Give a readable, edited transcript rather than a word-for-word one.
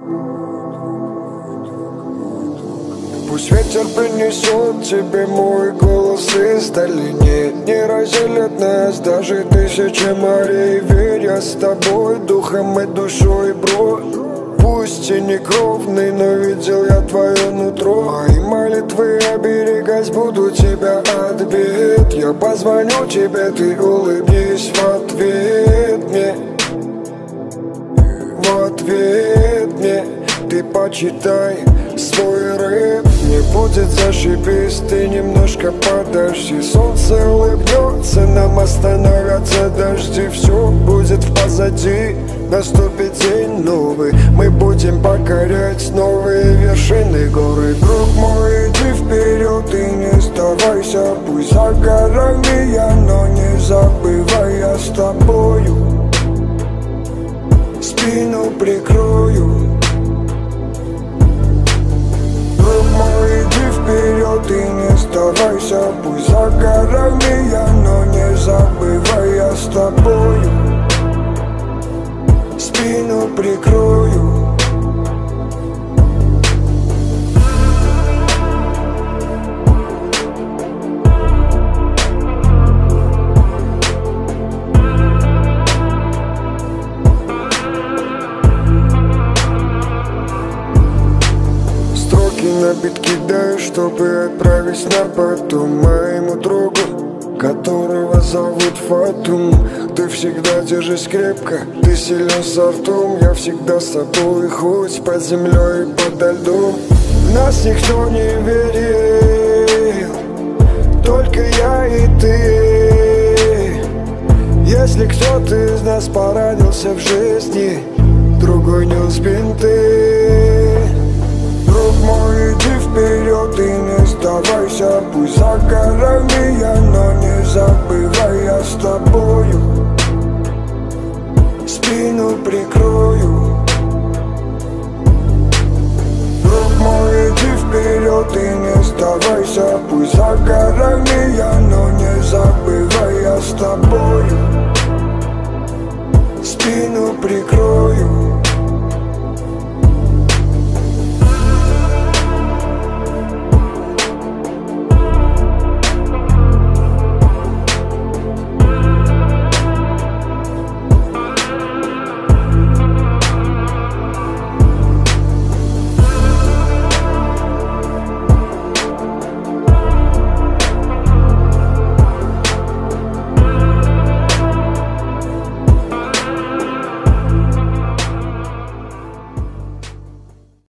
Пусть ветер принесет тебе мой голос издали. Нет, не разделят нас даже тысячи морей. Верь, я с тобой духом и душой, бро. Пусть и не кровный, но видел я твое нутро. Мои молитвы оберегать буду тебя от бед. Я позвоню тебе, ты улыбнись в ответ мне. В ответ мне ты почитай свой рэп. Не будет зашибись, ты немножко подожди. Солнце улыбнется, нам остановятся дожди. Все будет в позади, наступит день новый. Мы будем покорять новые вершины горы. Друг мой, иди вперед и не сдавайся. Пусть за горами я, но не забывай, я с тобою. Спину прикрою. Друг мой, иди вперед и не сдавайся. Пусть за горами я, но не забывай, я с тобою. Спину прикрою. На бит кидаю, чтобы отправить на потом моему другу, которого зовут Фатум. Ты всегда держись крепко, ты силен со ртом. Я всегда с тобой, хоть под землей и подо льдом. В нас никто не верил, только я и ты. Если кто-то из нас поранился в жизни, другой нес бинты. Друг мой, иди вперед и не сдавайся. Пусть за горами я, но не забывай, я с тобой.